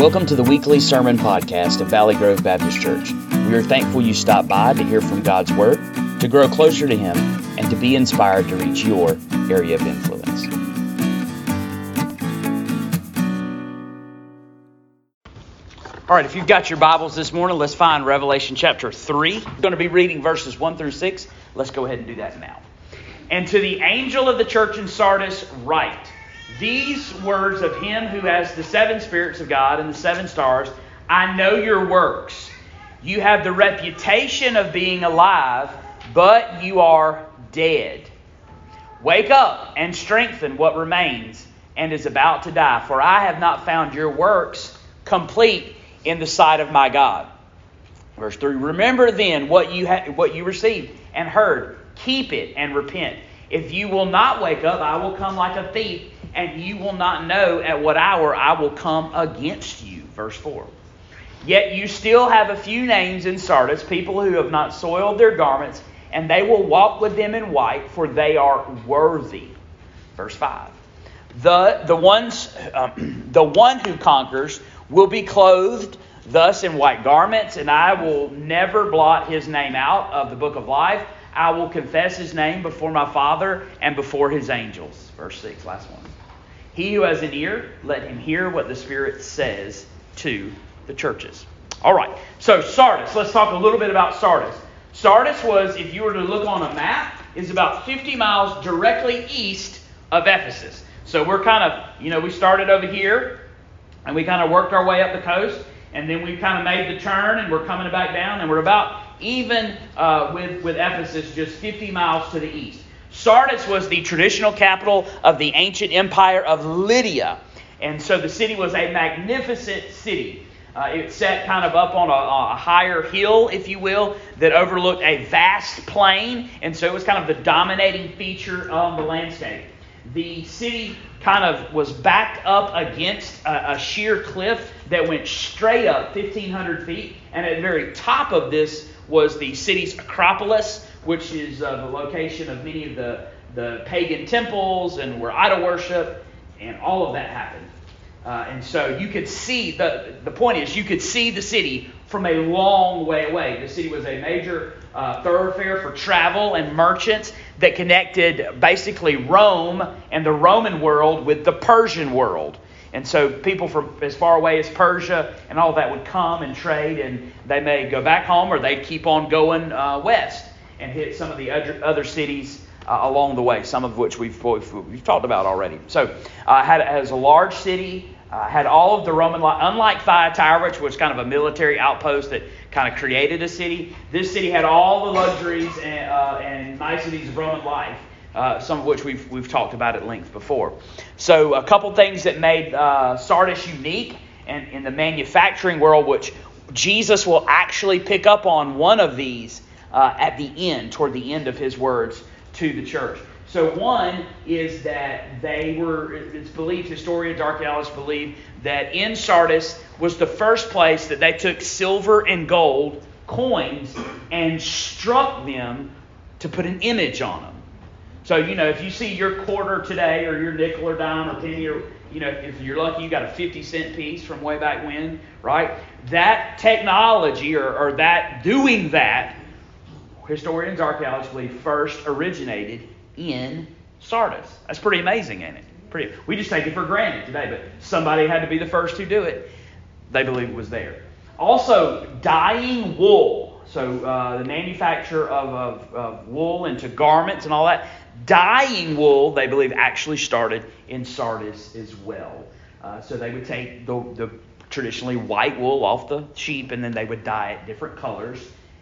Welcome to the weekly sermon podcast of Valley Grove Baptist Church. We are thankful you stopped by to hear from God's Word, to grow closer to Him, and to be inspired to reach your area of influence. All right, if you've got your Bibles this morning, let's find Revelation chapter 3. We're going to be reading verses 1 through 6. Let's go ahead and do that now. And to the angel of the church in Sardis write, these words of him who has the seven spirits of God and the seven stars, I know your works. You have the reputation of being alive, but you are dead. Wake up and strengthen what remains and is about to die, for I have not found your works complete in the sight of my God. Verse 3, remember then what you received and heard. Keep it and repent. If you will not wake up, I will come like a thief, and you will not know at what hour I will come against you. Verse 4. Yet you still have a few names in Sardis, people who have not soiled their garments, and they will walk with them in white, for they are worthy. Verse 5. The one who conquers will be clothed thus in white garments, and I will never blot his name out of the book of life. I will confess his name before my Father and before his angels. Verse 6, last one. He who has an ear, let him hear what the Spirit says to the churches. All right, so Sardis. Let's talk a little bit about Sardis. Sardis was, if you were to look on a map, is about 50 miles directly east of Ephesus. So we're kind of, we started over here, and we kind of worked our way up the coast, and then we kind of made the turn, and we're coming back down, and we're about even with Ephesus, just 50 miles to the east. Sardis was the traditional capital of the ancient empire of Lydia. And so the city was a magnificent city. It sat kind of up on a higher hill, if you will, that overlooked a vast plain. And so it was kind of the dominating feature of the landscape. The city kind of was backed up against a sheer cliff that went straight up 1,500 feet. And at the very top of this was the city's Acropolis, which is the location of many of the pagan temples and where idol worship and all of that happened. And so you could see, the point is, you could see the city from a long way away. The city was a major thoroughfare for travel and merchants that connected basically Rome and the Roman world with the Persian world. And so people from as far away as Persia and all that would come and trade, and they may go back home or they'd keep on going west and hit some of the other cities along the way, some of which we've talked about already. So has a large city, had all of the Roman life. Unlike Thyatira, which was kind of a military outpost that kind of created a city, this city had all the luxuries and niceties of Roman life. Some of which we've talked about at length before. So a couple things that made Sardis unique and in the manufacturing world, which Jesus will actually pick up on one of these at the end, toward the end of his words to the church. So one is that it's believed, historians, archaeologists believe, that in Sardis was the first place that they took silver and gold coins and struck them to put an image on them. So, if you see your quarter today or your nickel or dime or penny or, if you're lucky, you got a 50-cent piece from way back when, right? That technology or that doing that, historians, archaeologists believe first originated in Sardis. That's pretty amazing, ain't it? We just take it for granted today, but somebody had to be the first to do it. They believe it was there. Also, dyeing wool. So the manufacture of wool into garments and all that. Dyeing wool, they believe, actually started in Sardis as well. So they would take the traditionally white wool off the sheep, and then they would dye it different colors,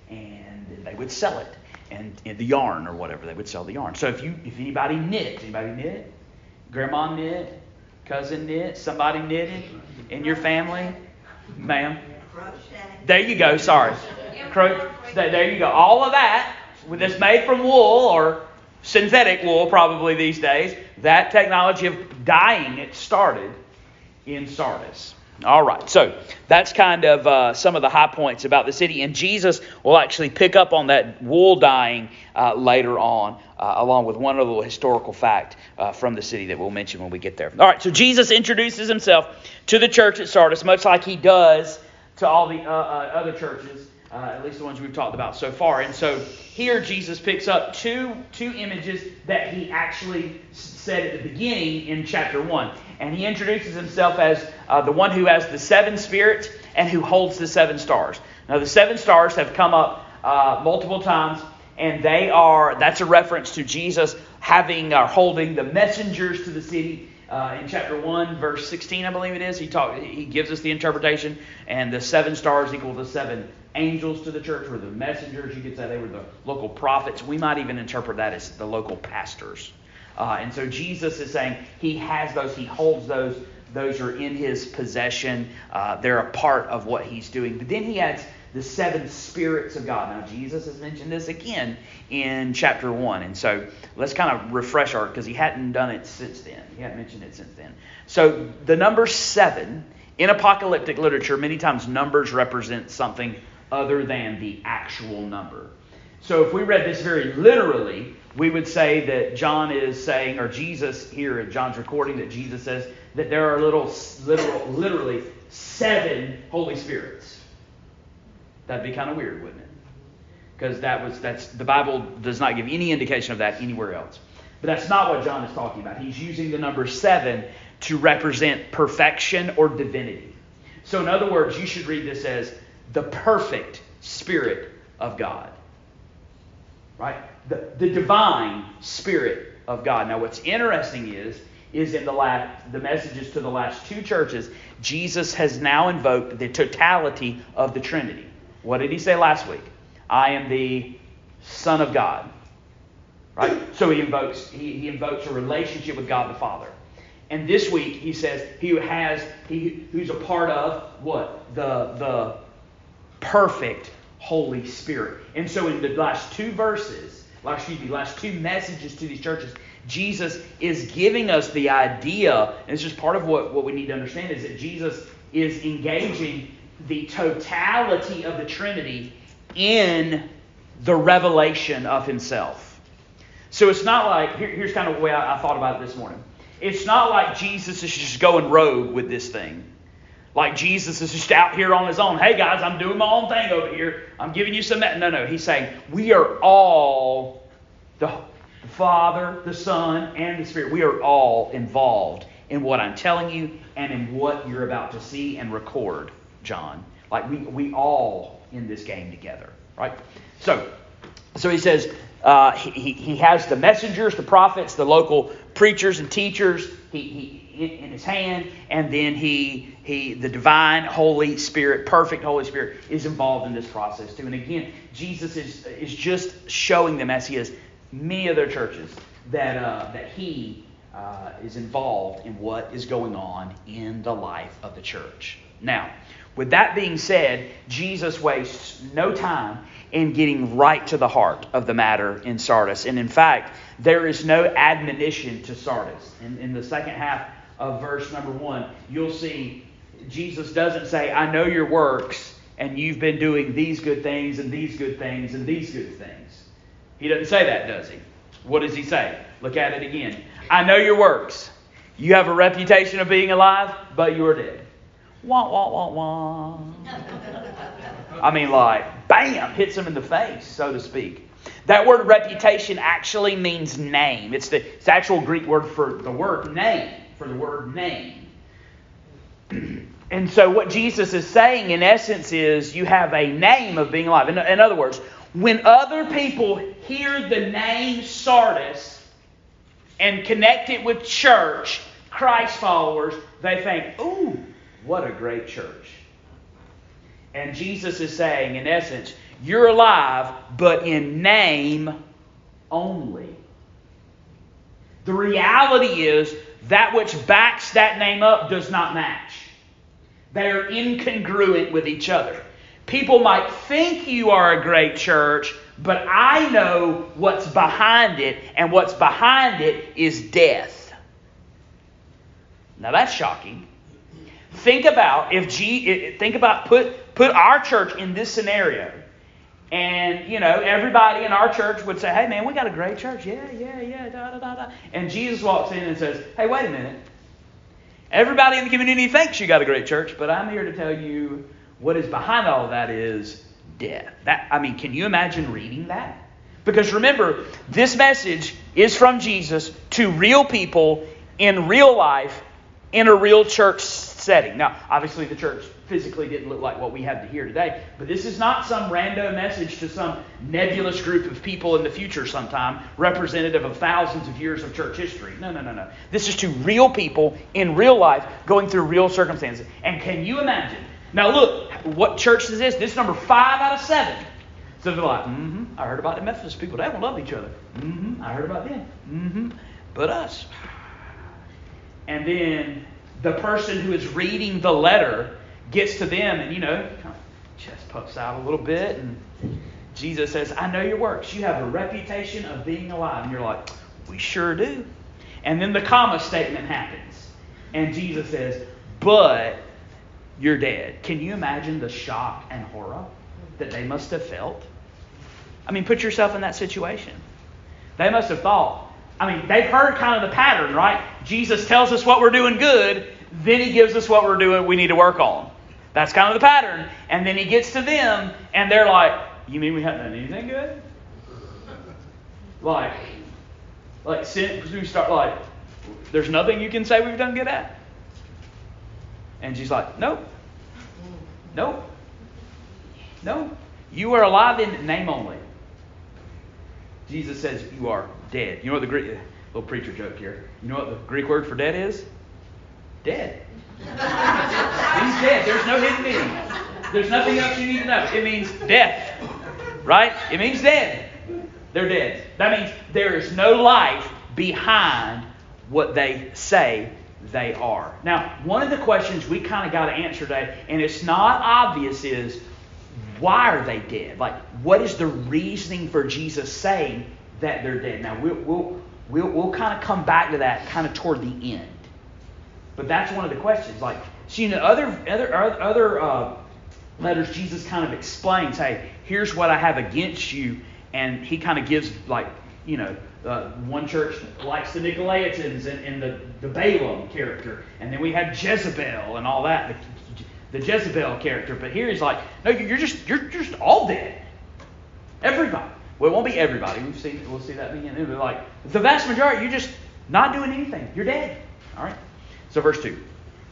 and they would sell it. And in the yarn or whatever, they would sell the yarn. So if anybody knit? Grandma knit? Cousin knit? Somebody knitted in your family? Ma'am? There you go, sorry. There you go. All of that that's made from wool or synthetic wool probably these days, that technology of dyeing it started in Sardis. All right, so that's kind of some of the high points about the city. And Jesus will actually pick up on that wool dyeing later on, along with one other little historical fact from the city that we'll mention when we get there. All right, so Jesus introduces himself to the church at Sardis, much like he does to all the other churches, at least the ones we've talked about so far. And so here Jesus picks up two images that he actually said at the beginning in chapter 1. And he introduces himself as the one who has the 7 spirits and who holds the 7 stars. Now, the 7 stars have come up multiple times, and that's a reference to Jesus having or holding the messengers to the city. In chapter 1, verse 16, I believe it is, he gives us the interpretation, and the 7 stars equal the 7 angels to the church, or the messengers. You could say they were the local prophets. We might even interpret that as the local pastors. And so Jesus is saying he has those, he holds those. Those are in his possession. They're a part of what he's doing. But then he adds the 7 spirits of God. Now, Jesus has mentioned this again in chapter 1. And so let's kind of refresh because he hadn't done it since then. He hadn't mentioned it since then. So the number 7, in apocalyptic literature, many times numbers represent something other than the actual number. So if we read this very literally, we would say that John is saying, or Jesus here in John's recording, that Jesus says that there are literally 7 Holy Spirits. That'd be kind of weird, wouldn't it? Because the Bible does not give any indication of that anywhere else. But that's not what John is talking about. He's using the number 7 to represent perfection or divinity. So in other words, you should read this as the perfect Spirit of God. Right? The divine Spirit of God. Now what's interesting is in the messages to the last 2 churches, Jesus has now invoked the totality of the Trinity. What did he say last week? I am the Son of God. Right? So he invokes a relationship with God the Father. And this week he says who's a part of what? The perfect Holy Spirit. And so in the last 2 messages to these churches, Jesus is giving us the idea, and it's just part of what we need to understand, is that Jesus is engaging the totality of the Trinity in the revelation of himself. So it's not like, here's kind of the way I thought about it this morning. It's not like Jesus is just going rogue with this thing. Like Jesus is just out here on his own. Hey guys, I'm doing my own thing over here. I'm giving you some... No. He's saying we are all, the Father, the Son, and the Spirit. We are all involved in what I'm telling you and in what you're about to see and record, John. Like we all in this game together. Right? So he says he has the messengers, the prophets, the local preachers and teachers in his hand, and then the divine Holy Spirit, perfect Holy Spirit, is involved in this process too. And again, Jesus is just showing them, as he is many other churches, that he is involved in what is going on in the life of the church. Now, with that being said, Jesus wastes no time in getting right to the heart of the matter in Sardis. And in fact, there is no admonition to Sardis. In the second half of verse number 1, you'll see Jesus doesn't say, I know your works, and you've been doing these good things, and these good things, and these good things. He doesn't say that, does he? What does he say? Look at it again. I know your works. You have a reputation of being alive, but you are dead. Wah, wah, wah, wah. I mean, like, bam, hits him in the face, so to speak. That word reputation actually means name. It's the actual Greek word for the word name, And so what Jesus is saying, in essence, is you have a name of being alive. In other words, when other people hear the name Sardis and connect it with church, Christ followers, they think, ooh, what a great church. And Jesus is saying, in essence, you're alive, but in name only. The reality is that which backs that name up does not match. They are incongruent with each other. People might think you are a great church, but I know what's behind it, and what's behind it is death. Now that's shocking. think about put our church in this scenario. And, everybody in our church would say, hey, man, we got a great church. Yeah, da, da, da, da. And Jesus walks in and says, hey, wait a minute. Everybody in the community thinks you got a great church, but I'm here to tell you what is behind all of that is death. Can you imagine reading that? Because remember, this message is from Jesus to real people in real life in a real church setting. Now, obviously the church physically didn't look like what we have to hear today, but this is not some random message to some nebulous group of people in the future sometime, representative of thousands of years of church history. No. This is to real people in real life going through real circumstances. And can you imagine? Now look, what church is this? This is number 5 out of 7. So they're like, I heard about the Methodist people. They don't love each other. I heard about them. But us. And then the person who is reading the letter gets to them and, kind of chest puffs out a little bit. And Jesus says, I know your works. You have a reputation of being alive. And you're like, we sure do. And then the comma statement happens. And Jesus says, but you're dead. Can you imagine the shock and horror that they must have felt? Put yourself in that situation. They must have thought, they've heard kind of the pattern, right? Jesus tells us what we're doing good, then he gives us what we're doing we need to work on. That's kind of the pattern. And then he gets to them, and they're like, you mean we haven't done anything good? There's nothing you can say we've done good at? And she's like, nope. You are alive in name only. Jesus says you are dead. You know what the Greek, little preacher joke here. You know what the Greek word for dead is? Dead. It means dead. There's no hidden meaning. There's nothing else you need to know. It means death. Right? It means dead. They're dead. That means there is no life behind what they say they are. Now, one of the questions we kind of got to answer today, and it's not obvious, is why are they dead? What is the reasoning for Jesus saying that they're dead? Now, we'll kind of come back to that kind of toward the end. But that's one of the questions. Other letters, Jesus kind of explains, hey, here's what I have against you. And he kind of gives, one church likes the Nicolaitans and the Balaam character. And then we have Jezebel and all that, the Jezebel character. But here he's like, no, you're just all dead. Everybody. Well, it won't be everybody. We'll see that begin. It'll be like, the vast majority, you're just not doing anything. You're dead. All right. So verse 2.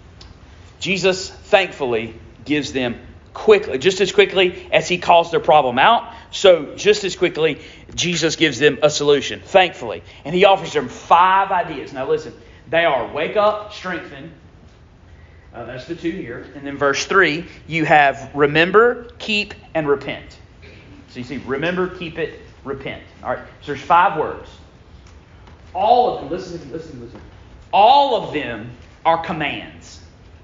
Jesus thankfully gives them just as quickly as he calls their problem out. So just as quickly, Jesus gives them a solution, thankfully. And he offers them 5 ideas. Now listen, they are wake up, strengthen. That's the 2 here. And then verse 3, you have remember, keep, and repent. So you see, remember, keep it, repent. All right, so there's 5 words. All of them, listen. All of them are commands.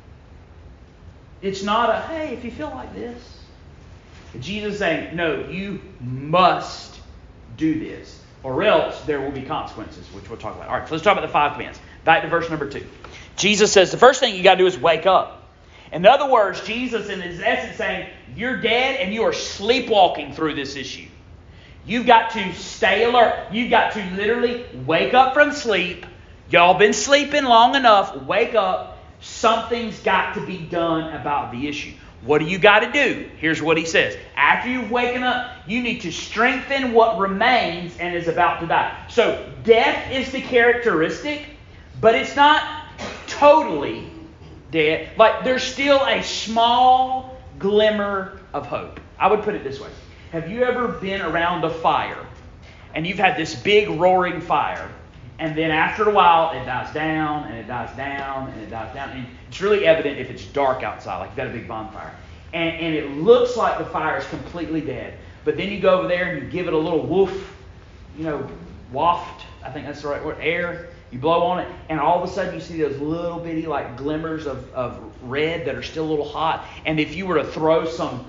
It's not a, hey, if you feel like this. Jesus is saying, no, you must do this, or else there will be consequences, which we'll talk about. All right, so let's talk about the 5 commands. Back to verse number 2. Jesus says the first thing you got to do is wake up. In other words, Jesus in his essence saying, you're dead and you are sleepwalking through this issue. You've got to stay alert. You've got to literally wake up from sleep. Y'all been sleeping long enough. Wake up. Something's got to be done about the issue. What do you got to do? Here's what he says. After you've woken up, you need to strengthen what remains and is about to die. So death is the characteristic, but it's not totally dead. There's still a small glimmer of hope. I would put it this way. Have you ever been around a fire and you've had this big roaring fire, and then after a while it dies down and it dies down and it dies down, and it's really evident if it's dark outside, like you've got a big bonfire, and it looks like the fire is completely dead, but then you go over there and you give it a little woof, waft, I think that's the right word, air, you blow on it, and all of a sudden you see those little bitty glimmers of red that are still a little hot, and if you were to throw some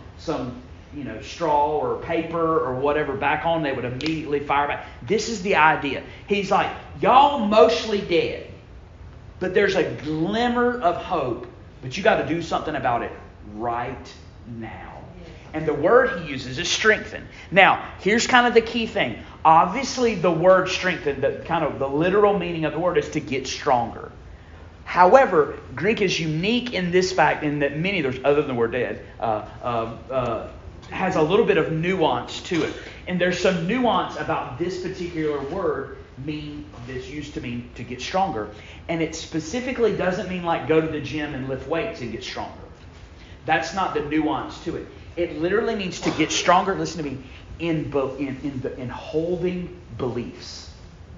straw or paper or whatever back on, they would immediately fire back. This is the idea. He's like, y'all mostly dead, but there's a glimmer of hope But you got to do something about it right now. And the word he uses is strengthen. Now, here's kind of the key thing. Obviously, the word strengthen, the literal meaning of the word is to get stronger. However, Greek is unique in this fact, in that many of those, other than the word dead, has a little bit of nuance to it. And there's some nuance about this particular word that's used to mean to get stronger. And it specifically doesn't mean like go to the gym and lift weights and get stronger. That's not the nuance to it. It literally means to get stronger, listen to me, in holding beliefs.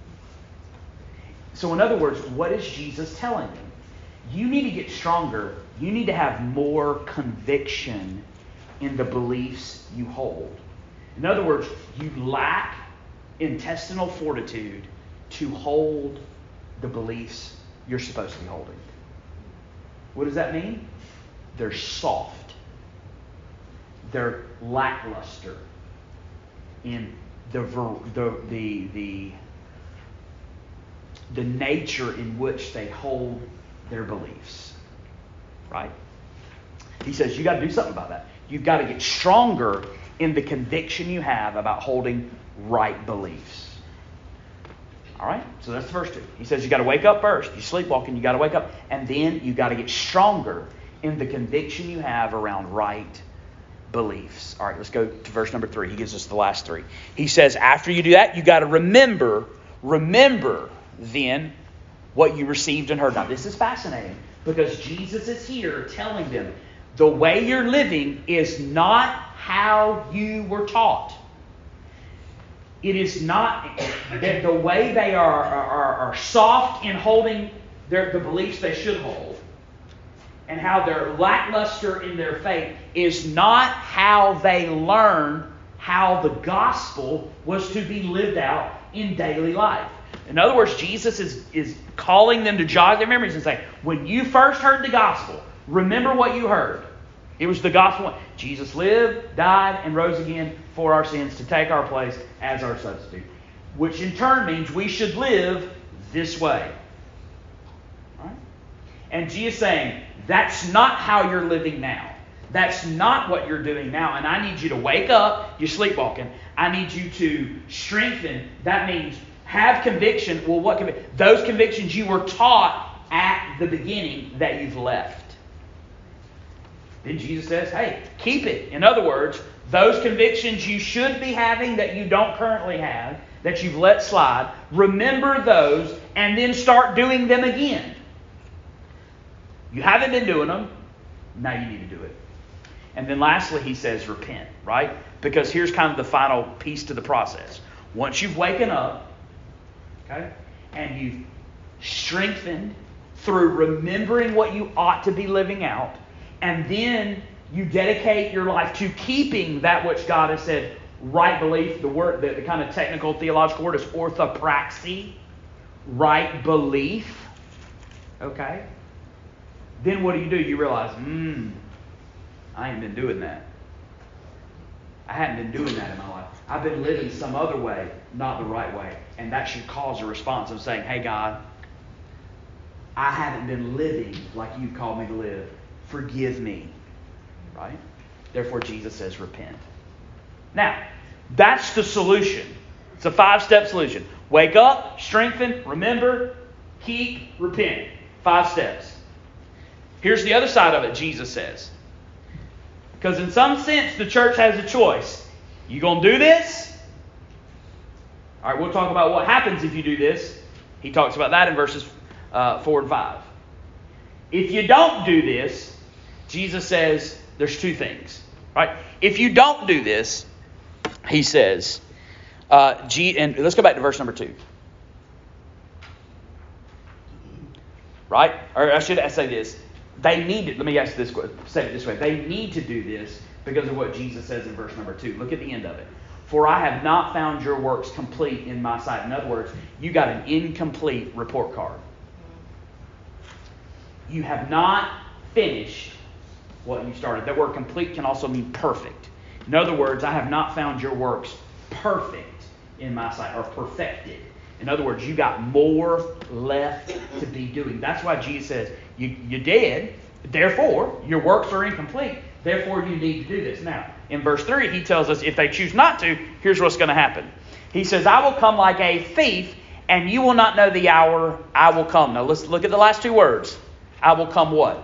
So in other words, what is Jesus telling them? You need to get stronger. You need to have more conviction in the beliefs you hold. In other words, you lack intestinal fortitude to hold the beliefs you're supposed to be holding. What does that mean? They're soft. They're lackluster in the nature in which they hold their beliefs. Right? He says you got to do something about that. You've got to get stronger in the conviction you have about holding right beliefs. All right? So that's the first two. He says you got to wake up first. You're sleepwalking, you got to wake up. And then you got to get stronger in the conviction you have around right beliefs. All right, let's go to verse number 3. He gives us the last three. He says after you do that, you got to remember then what you received and heard. Now, this is fascinating because Jesus is here telling them the way you're living is not how you were taught. It is not that the way they are soft in holding the beliefs they should hold, and how they're lackluster in their faith is not how they learn how the gospel was to be lived out in daily life. In other words, Jesus is calling them to jog their memories and say, when you first heard the gospel, remember what you heard. It was the gospel. Jesus lived, died, and rose again for our sins to take our place as our substitute. Which in turn means we should live this way. All right? And Jesus is saying, that's not how you're living now. That's not what you're doing now. And I need you to wake up. You're sleepwalking. I need you to strengthen. That means have conviction. Well, what conviction? Those convictions you were taught at the beginning that you've left. Then Jesus says, hey, keep it. In other words, those convictions you should be having that you don't currently have, that you've let slide, remember those and then start doing them again. You haven't been doing them. Now you need to do it. And then lastly, he says repent, right? Because here's kind of the final piece to the process. Once you've waken up, okay, and you've strengthened through remembering what you ought to be living out, and then you dedicate your life to keeping that which God has said, right belief, the word, the kind of technical theological word is orthopraxy, right belief, okay? Then what do? You realize, I ain't been doing that. I hadn't been doing that in my life. I've been living some other way, not the right way. And that should cause a response of saying, hey, God, I haven't been living like you've called me to live. Forgive me. Right? Therefore, Jesus says, repent. Now, that's the solution. It's a 5-step solution. Wake up, strengthen, remember, keep, repent. 5 steps. Here's the other side of it, Jesus says. Because in some sense, the church has a choice. You going to do this? All right, we'll talk about what happens if you do this. He talks about that in verses 4 and 5. If you don't do this, Jesus says there's 2 things. Right? If you don't do this, he says, and let's go back to verse number 2. Right? Or I should say this. They need to, let me ask this, say it this way. They need to do this because of what Jesus says in verse number 2. Look at the end of it. For I have not found your works complete in my sight. In other words, you got an incomplete report card. You have not finished what you started. That word complete can also mean perfect. In other words, I have not found your works perfect in my sight, or perfected. In other words, you got more left to be doing. That's why Jesus says, you're dead. Therefore, your works are incomplete. Therefore, you need to do this. Now, in verse 3, he tells us if they choose not to, here's what's going to happen. He says, I will come like a thief, and you will not know the hour I will come. Now, let's look at the last two words. I will come what?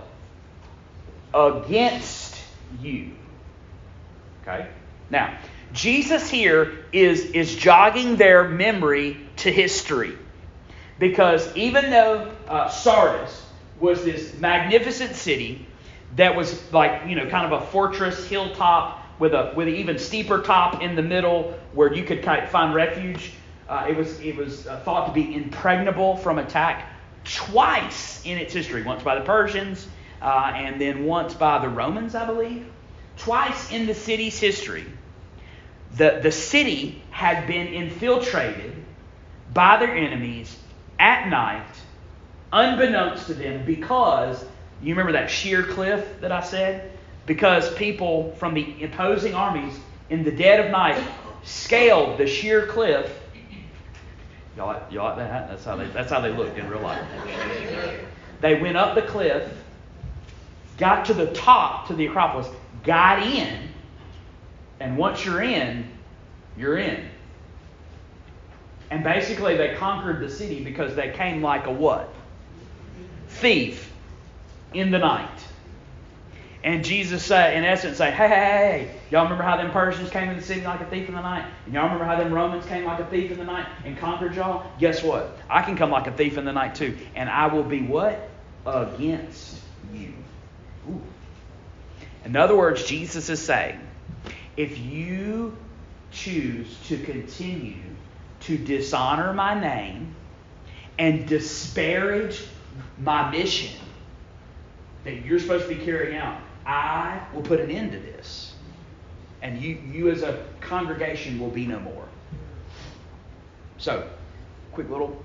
Against you. Okay? Now, Jesus here is jogging their memory to history. Because even though Sardis was this magnificent city that was like, kind of a fortress hilltop with an even steeper top in the middle where you could kind of find refuge. It was thought to be impregnable from attack twice in its history. Once by the Persians and then once by the Romans, I believe. Twice in the city's history, the city had been infiltrated by their enemies at night, unbeknownst to them, because, you remember that sheer cliff that I said? Because people from the opposing armies in the dead of night scaled the sheer cliff. Y'all like that? That's how they looked in real life. They went up the cliff, got to the top, to the Acropolis, got in, and once you're in, you're in. And basically they conquered the city because they came like a what? Thief in the night. And Jesus said, in essence, say, hey, y'all remember how them Persians came in the city like a thief in the night? And y'all remember how them Romans came like a thief in the night and conquered y'all? Guess what? I can come like a thief in the night too. And I will be what? Against you. Ooh. In other words, Jesus is saying, if you choose to continue to dishonor my name and disparage my mission that you're supposed to be carrying out, I will put an end to this. And you as a congregation will be no more. So, quick little,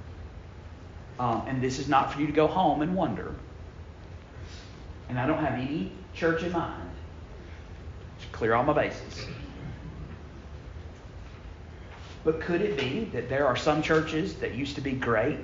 and this is not for you to go home and wonder. And I don't have any church in mind. Just clear all my bases. But could it be that there are some churches that used to be great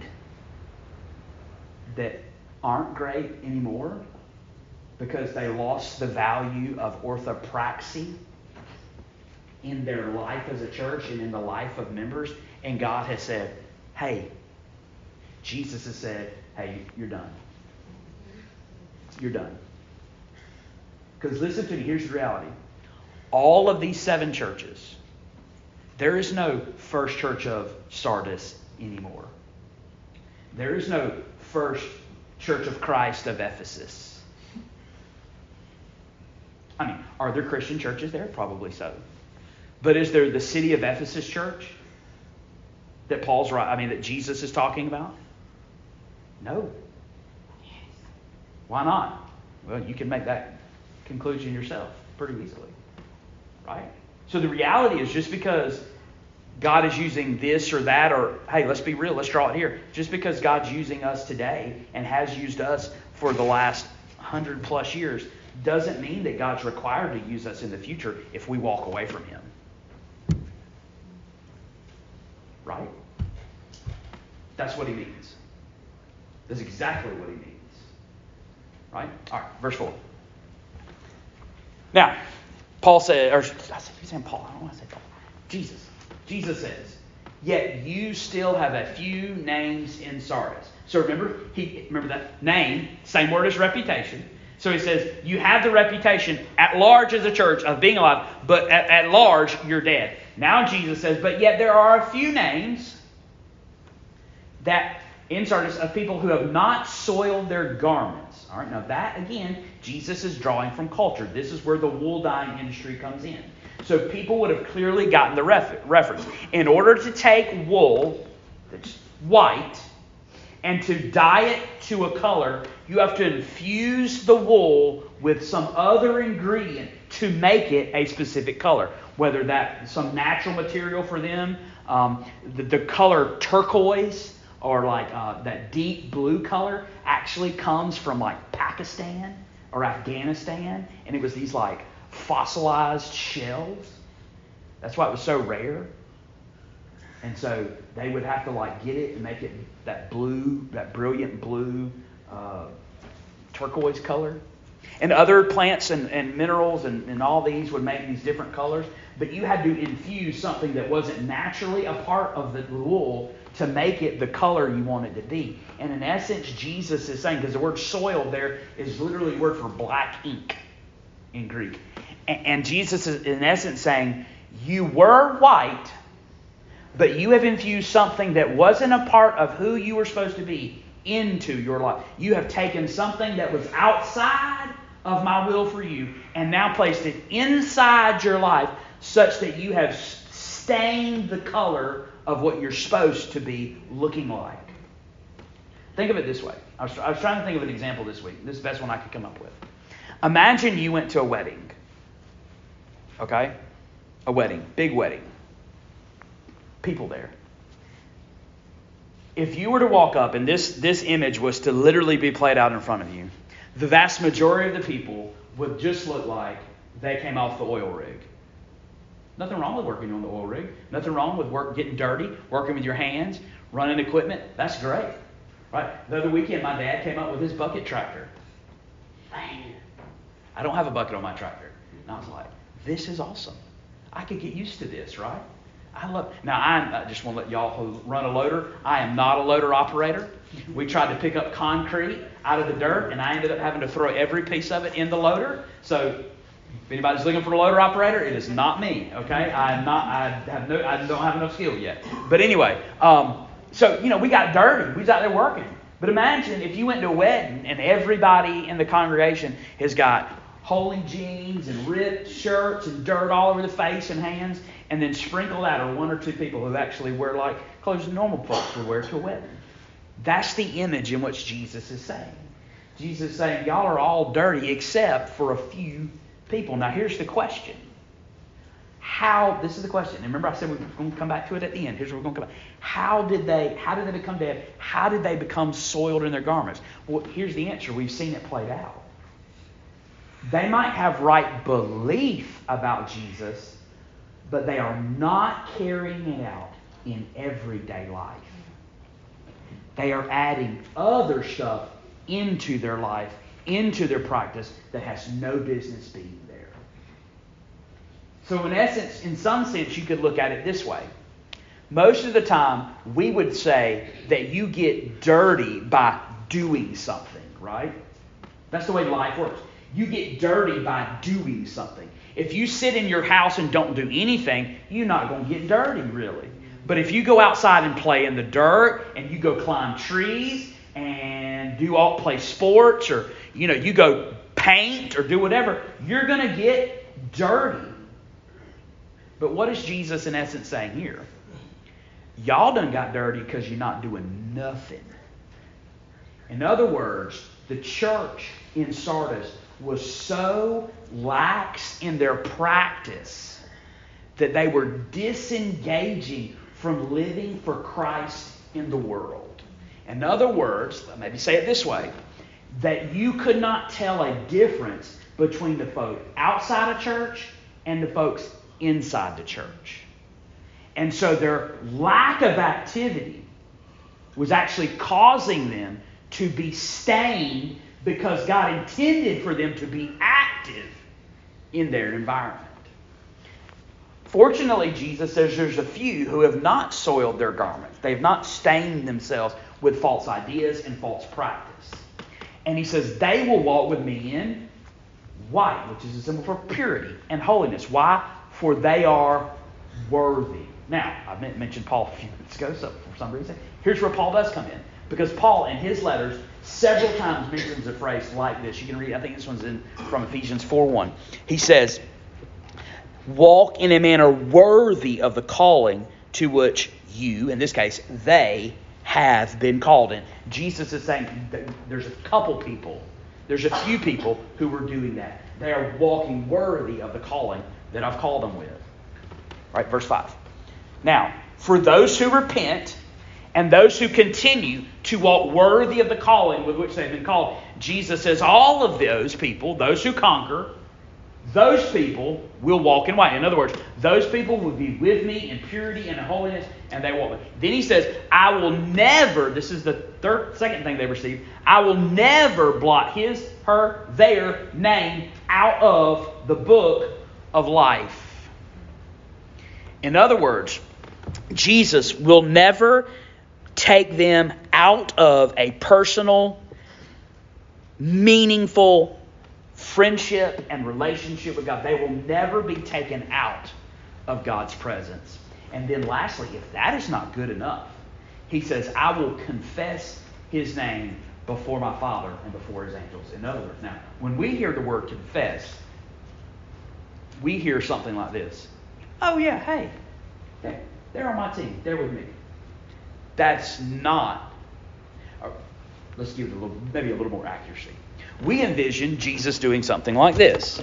that aren't great anymore because they lost the value of orthopraxy in their life as a church and in the life of members? And God has said, hey, Jesus has said, hey, you're done. You're done. Because listen to me, here's the reality. All of these 7 churches, there is no first church of Sardis anymore. There is no first church of Christ of Ephesus. I mean, are there Christian churches there? Probably so. But is there the city of Ephesus church that that Jesus is talking about? No. Why not? Well, you can make that conclusion yourself pretty easily. Right? So the reality is, just because God is using this or that, or hey, let's be real, let's draw it here. Just because God's using us today and has used us for the last 100 plus years doesn't mean that God's required to use us in the future if we walk away from Him. Right? That's what He means. That's exactly what He means. Right? All right, verse 4. Now, Paul said, or I keep saying Paul, I don't want to say Paul. Jesus says, yet you still have a few names in Sardis. So remember that name, same word as reputation. So he says, you have the reputation at large as a church of being alive, but at large, you're dead. Now Jesus says, but yet there are a few names that in Sardis of people who have not soiled their garments. All right, now that, again, Jesus is drawing from culture. This is where the wool dyeing industry comes in. So people would have clearly gotten the reference. In order to take wool that's white and to dye it to a color, you have to infuse the wool with some other ingredient to make it a specific color. Whether that's some natural material for them, the color turquoise, or like that deep blue color actually comes from like Pakistan or Afghanistan. And it was these like fossilized shells. That's why it was so rare. And so they would have to like get it and make it that blue, that brilliant blue turquoise color. And other plants and minerals and all these would make these different colors. But you had to infuse something that wasn't naturally a part of the wool to make it the color you want it to be. And in essence, Jesus is saying, because the word soiled there is literally a word for black ink in Greek. And Jesus is in essence saying, you were white, but you have infused something that wasn't a part of who you were supposed to be into your life. You have taken something that was outside of my will for you and now placed it inside your life such that you have stained the color of what you're supposed to be looking like. Think of it this way. I was trying to think of an example this week. This is the best one I could come up with. Imagine you went to a wedding. Okay? A wedding. Big wedding. People there. If you were to walk up and this image was to literally be played out in front of you, the vast majority of the people would just look like they came off the oil rig. Nothing wrong with working on the oil rig. Nothing wrong with getting dirty, working with your hands, running equipment. That's great. Right? The other weekend, my dad came up with his bucket tractor. Man, I don't have a bucket on my tractor. And I was like, this is awesome. I could get used to this, right? Now, I just want to let y'all who run a loader, I am not a loader operator. We tried to pick up concrete out of the dirt, and I ended up having to throw every piece of it in the loader. So if anybody's looking for a loader operator, it is not me, okay? I don't have enough skill yet. But anyway, so, we got dirty. We was out there working. But imagine if you went to a wedding and everybody in the congregation has got holy jeans and ripped shirts and dirt all over the face and hands, and then sprinkled out are one or two people who actually wear like clothes normal folks would wear to a wedding. That's the image in which Jesus is saying. Jesus is saying, y'all are all dirty except for a few people. Now here's the question. This is the question. And remember I said we're going to come back to it at the end. Here's where we're going to come back. How did they become dead? How did they become soiled in their garments? Well, here's the answer. We've seen it played out. They might have right belief about Jesus, but they are not carrying it out in everyday life. They are adding other stuff into their life, into their practice that has no business being there. So in essence, in some sense, you could look at it this way. Most of the time, we would say that you get dirty by doing something, right? That's the way life works. You get dirty by doing something. If you sit in your house and don't do anything, you're not going to get dirty, really. But if you go outside and play in the dirt, and you go climb trees, and play sports, or you go paint or do whatever, you're going to get dirty. But what is Jesus in essence saying here? Y'all done got dirty because you're not doing nothing. In other words, the church in Sardis was so lax in their practice that they were disengaging from living for Christ in the world. In other words, maybe say it this way, that you could not tell a difference between the folk outside of church and the folks inside the church. And so their lack of activity was actually causing them to be stained because God intended for them to be active in their environment. Fortunately, Jesus says there's a few who have not soiled their garments. They have not stained themselves with false ideas and false practice. And he says they will walk with me in white, which is a symbol for purity and holiness. Why? For they are worthy. Now, I mentioned Paul a few minutes ago, so for some reason, here's where Paul does come in. Because Paul, in his letters, several times mentions a phrase like this. You can read, I think this one's from Ephesians 4:1. He says, walk in a manner worthy of the calling to which you, in this case, they have been called in. Jesus is saying that there's a couple people, there's a few people who were doing that. They are walking worthy of the calling that I've called them with. All right, verse 5. Now, for those who repent and those who continue to walk worthy of the calling with which they've been called, Jesus says all of those people, those who conquer, those people will walk in white. In other words, those people will be with me in purity and in holiness, and they walk. Then he says, I will never, this is the second thing they received, I will never blot their name out of the book of life. In other words, Jesus will never take them out of a personal, meaningful friendship and relationship with God. They will never be taken out of God's presence. And then lastly, if that is not good enough, he says, I will confess his name before my Father and before his angels. In other words, now, when we hear the word confess, we hear something like this. Oh yeah, hey, they're on my team. They're with me. That's not, let's give it maybe a little more accuracy. We envision Jesus doing something like this.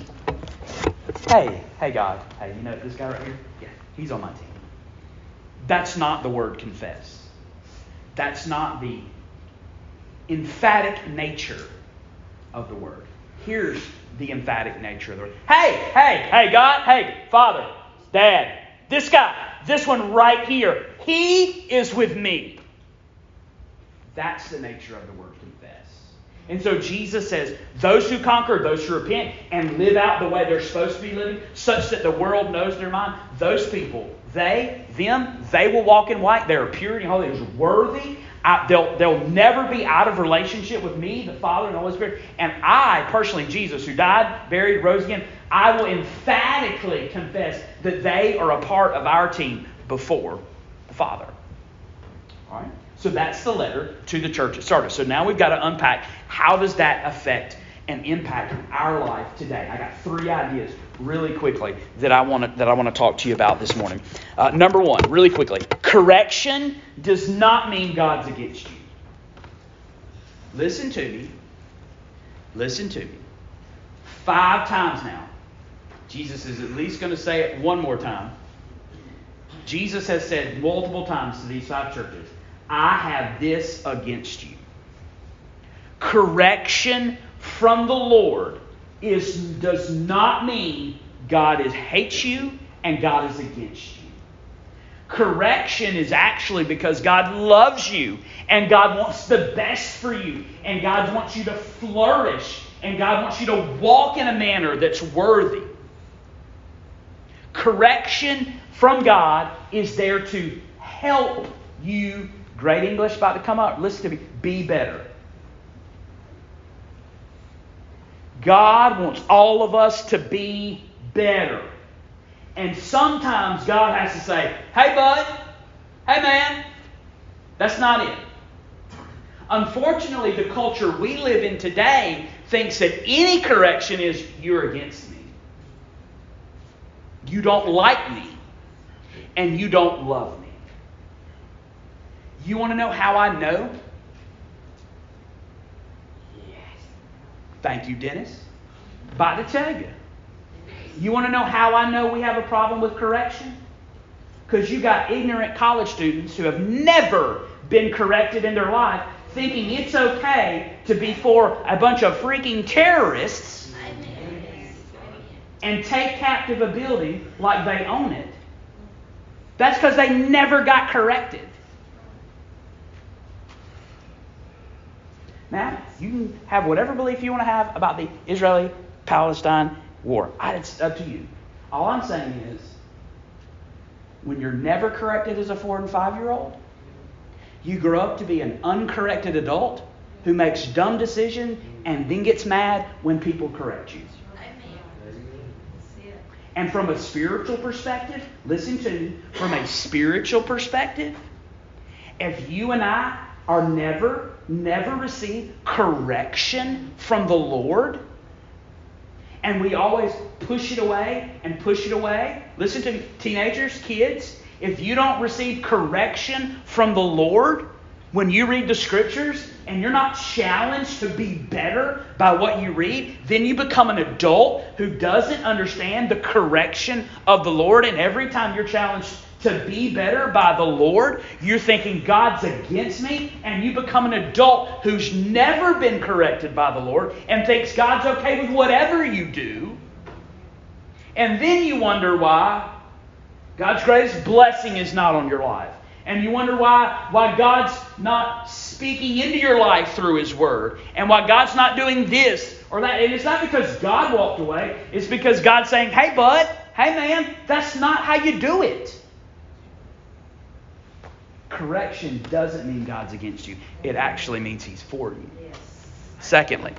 Hey God, hey, you know this guy right here? Yeah, he's on my team. That's not the word confess. That's not the emphatic nature of the word. Here's the emphatic nature of the word. Hey God, hey Father, Dad, this guy, this one right here, he is with me. That's the nature of the word confess. And so Jesus says, those who conquer, those who repent and live out the way they're supposed to be living, such that the world knows their mind, those people, they will walk in white. They are pure and holy. They're worthy. They'll never be out of relationship with me, the Father, and the Holy Spirit. And I, personally, Jesus, who died, buried, rose again, I will emphatically confess that they are a part of our team before the Father. All right? So that's the letter to the church at Sardis. So now we've got to unpack how does that affect and impact our life today. I got 3 ideas really quickly that I want to talk to you about this morning. Number 1, really quickly, correction does not mean God's against you. Listen to me. Listen to me. 5 times now. Jesus is at least going to say it one more time. Jesus has said multiple times to these 5 churches, I have this against you. Correction from the Lord does not mean God hates you and God is against you. Correction is actually because God loves you and God wants the best for you and God wants you to flourish and God wants you to walk in a manner that's worthy. Correction from God is there to help you, great English about to come up, listen to me, be better. God wants all of us to be better. And sometimes God has to say, hey bud, hey man, that's not it. Unfortunately, the culture we live in today thinks that any correction is you're against me. You don't like me. And you don't love me. You want to know how I know? Thank you, Dennis. About to tell you. You want to know how I know we have a problem with correction? Because you got ignorant college students who have never been corrected in their life thinking it's okay to be for a bunch of freaking terrorists and take captive a building like they own it. That's because they never got corrected. Now, you can have whatever belief you want to have about the Israeli-Palestine war. It's up to you. All I'm saying is, when you're never corrected as a 4 and 5-year-old, you grow up to be an uncorrected adult who makes dumb decisions and then gets mad when people correct you. And from a spiritual perspective, listen to me, from a spiritual perspective, if you and I are never receive correction from the Lord, and we always push it away and push it away. Listen to me, teenagers, kids, if you don't receive correction from the Lord when you read the Scriptures and you're not challenged to be better by what you read, then you become an adult who doesn't understand the correction of the Lord, and every time you're challenged to be better by the Lord, you're thinking God's against me, and you become an adult who's never been corrected by the Lord and thinks God's okay with whatever you do. And then you wonder why God's greatest blessing is not on your life. And you wonder why God's not speaking into your life through His Word. And why God's not doing this or that. And it's not because God walked away. It's because God's saying, hey, bud, hey, man, that's not how you do it. Correction doesn't mean God's against you. It actually means He's for you. Secondly,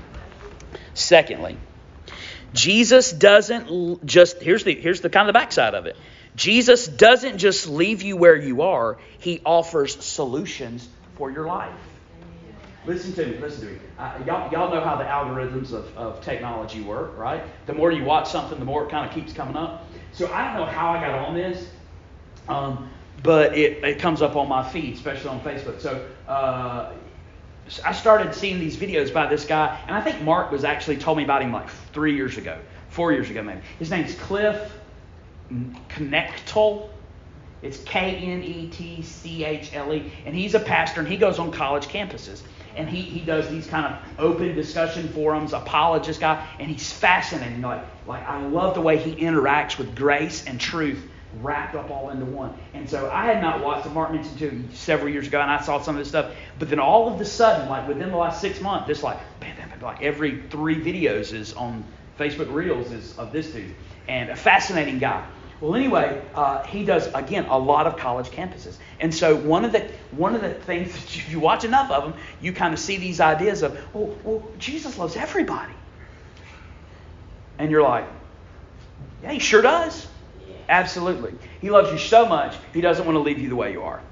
Jesus doesn't just, here's the kind of the backside of it. Jesus doesn't just leave you where you are. He offers solutions for your life. Listen to me. Y'all know how the algorithms of technology work, right? The more you watch something, the more it kind of keeps coming up. So I don't know how I got on this, but it comes up on my feed, especially on Facebook. So I started seeing these videos by this guy, and I think Mark was actually told me about him like 4 years ago maybe. His name's Cliff Knechtle. It's Knetchle, and he's a pastor, and he goes on college campuses, and he does these kind of open discussion forums, apologist guy, and he's fascinating. Like I love the way he interacts with grace and truth wrapped up all into one. And so I had not watched it. Mark mentioned to me several years ago, and I saw some of this stuff. But then all of a sudden, like within the last 6 months, it's like every 3 videos is on Facebook Reels is of this dude, and a fascinating guy. Well, anyway, he does, again, a lot of college campuses. And so one of the things that if you watch enough of them, you kind of see these ideas of, well, Jesus loves everybody. And you're like, yeah, He sure does. Yeah. Absolutely. He loves you so much, He doesn't want to leave you the way you are.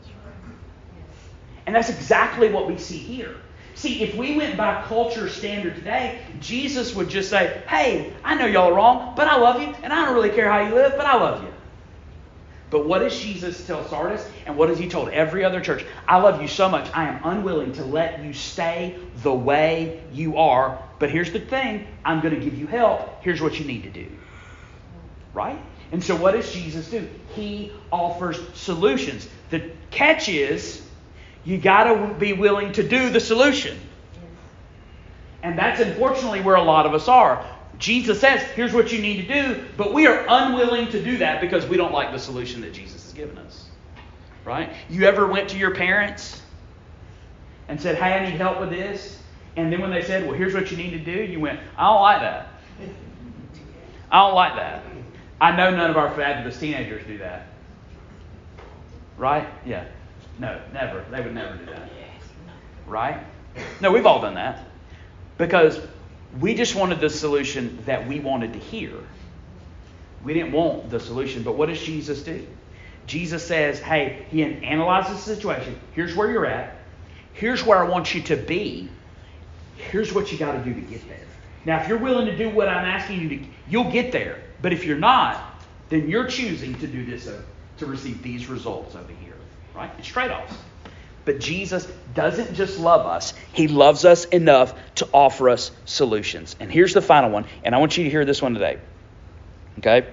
And that's exactly what we see here. See, if we went by culture standard today, Jesus would just say, hey, I know y'all are wrong, but I love you, and I don't really care how you live, but I love you. But what does Jesus tell Sardis, and what has He told every other church? I love you so much, I am unwilling to let you stay the way you are, but here's the thing, I'm going to give you help. Here's what you need to do. Right? And so what does Jesus do? He offers solutions. The catch is, you got to be willing to do the solution. And that's unfortunately where a lot of us are. Jesus says, here's what you need to do, but we are unwilling to do that because we don't like the solution that Jesus has given us. Right? You ever went to your parents and said, hey, I need help with this? And then when they said, well, here's what you need to do, you went, I don't like that. I don't like that. I know none of our fabulous teenagers do that. Right? Yeah. No, never. They would never do that. Right? No, we've all done that. Because we just wanted the solution that we wanted to hear. We didn't want the solution. But what does Jesus do? Jesus says, hey, He analyzes the situation. Here's where you're at. Here's where I want you to be. Here's what you got to do to get there. Now, if you're willing to do what I'm asking you to, you'll get there. But if you're not, then you're choosing to do this, to receive these results over here. Right? It's trade-offs. But Jesus doesn't just love us. He loves us enough to offer us solutions. And here's the final one. And I want you to hear this one today. Okay?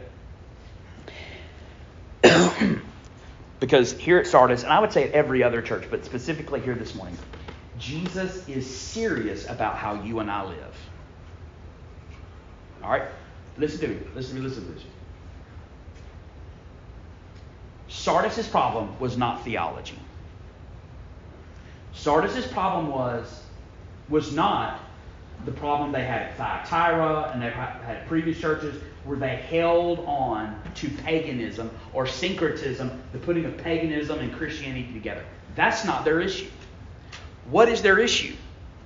Because here at Sardis, and I would say at every other church, but specifically here this morning, Jesus is serious about how you and I live. All right? Listen to me. Listen to this. Sardis' problem was not theology. Sardis' problem was not the problem they had at Thyatira and they had previous churches where they held on to paganism or syncretism, the putting of paganism and Christianity together. That's not their issue. What is their issue?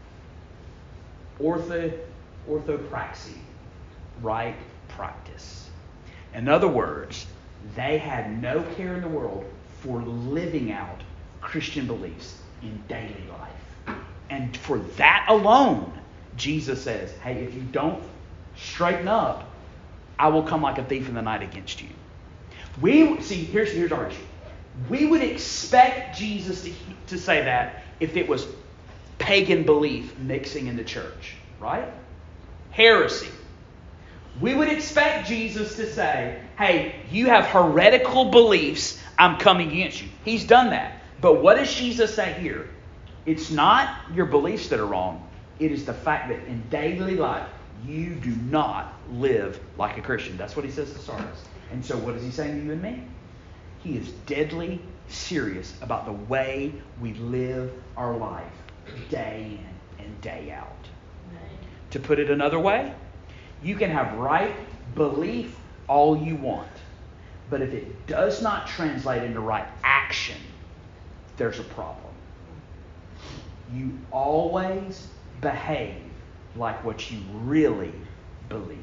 Orthopraxy, right practice. In other words, they had no care in the world for living out Christian beliefs in daily life. And for that alone, Jesus says, hey, if you don't straighten up, I will come like a thief in the night against you. Here's our issue. We would expect Jesus to say that if it was pagan belief mixing in the church, right? Heresy. We would expect Jesus to say, hey, you have heretical beliefs, I'm coming against you. He's done that. But what does Jesus say here? It's not your beliefs that are wrong. It is the fact that in daily life, you do not live like a Christian. That's what he says to Sardis. And so what is he saying to you and me? He is deadly serious about the way we live our life day in and day out. To put it another way, you can have right belief all you want, but if it does not translate into right action, there's a problem. You always behave like what you really believe.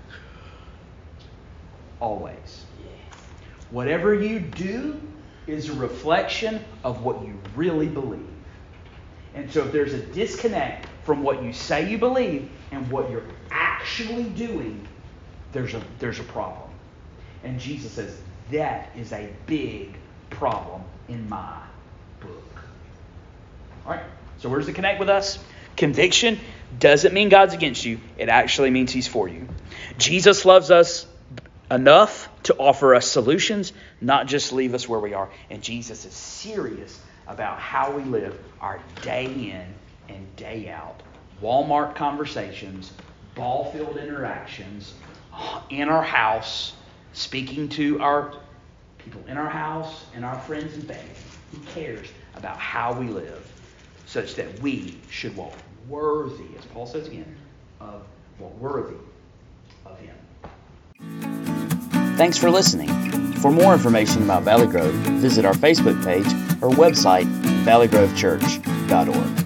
Always. Whatever you do is a reflection of what you really believe. And so if there's a disconnect from what you say you believe and what you're actually doing, there's a problem. And Jesus says, that is a big problem in my book. All right, so where does it connect with us? Conviction doesn't mean God's against you. It actually means He's for you. Jesus loves us enough to offer us solutions, not just leave us where we are. And Jesus is serious about how we live our day in and day out. Walmart conversations, ball field interactions, in our house, speaking to our people in our house and our friends and family. Who cares about how we live, such that we should walk worthy, as Paul says again, worthy of Him. Thanks for listening. For more information about Valley Grove, visit our Facebook page or website, valleygrovechurch.org.